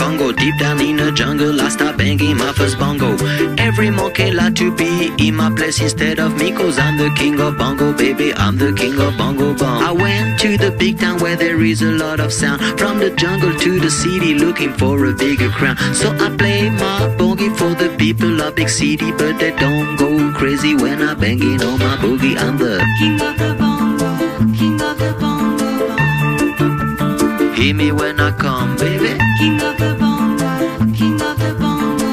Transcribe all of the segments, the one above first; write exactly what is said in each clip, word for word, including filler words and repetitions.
Congo. Deep down in the jungle, I start banging my first bongo. Every monkey like to be in my place instead of me, cause I'm the king of bongo, baby, I'm the king of bongo bong. I went to the big town where there is a lot of sound, from the jungle to the city looking for a bigger crown. So I play my boogie for the people of big city, but they don't go crazy when I'm banging on my boogie. I'm the king of the bongo, king of the bongo bong. Hear me when I come, baby. King of the bongo, king of the bongo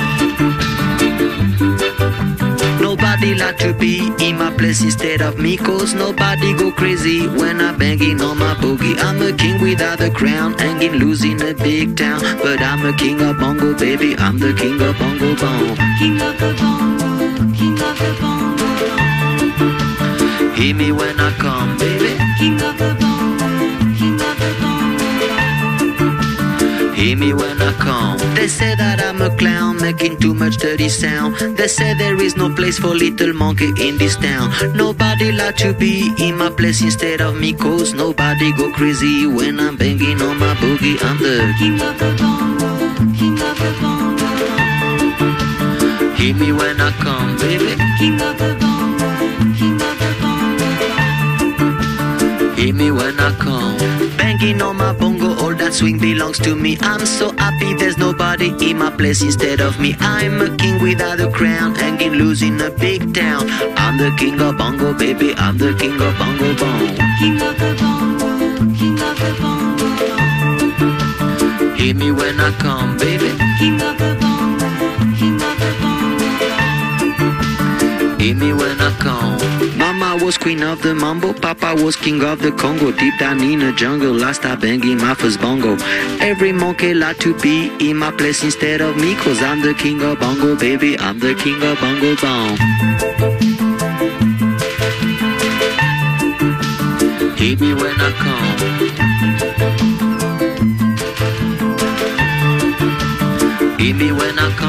bong. Nobody like to be in my place instead of me, cause nobody go crazy when I'm banging on my boogie. I'm a king without a crown, hanging loose in a big town, but I'm a king of bongo, baby, I'm the king of bongo bong. King of the bongo, king of the bongo bong. Hear me when I come, baby. King of the bongo, king of the bongo bong. Hear me when I come. They say that I'm a clown, making too much dirty sound. They say there is no place for little monkey in this town. Nobody like to be in my place instead of me, cause nobody go crazy when I'm banging on my boogie. I'm the king of the bongo, king of the bongo bong. Hear me when I come, baby. King of the bongo, king of the bongo bong. Hear me when I come. Banging on my bongo, all that swing belongs to me. I'm so happy there's nobody in my place instead of me. I'm a king without a crown, hanging loose in a big town. I'm the king of bongo, baby, I'm the king of bongo bong. King of the bongo, king of the bongo bong. Hear me when I come, baby. King of the bongo, king of the bongo bong. Hear me when I come. Mama was queen of the mambo, Papa was king of the Congo. Deep down in the jungle, I start banging my first bongo. Every monkey like to be in my place instead of me, cause I'm the king of bongo, baby, I'm the king of bongo bong. Hear me when I come. Hear me when I come.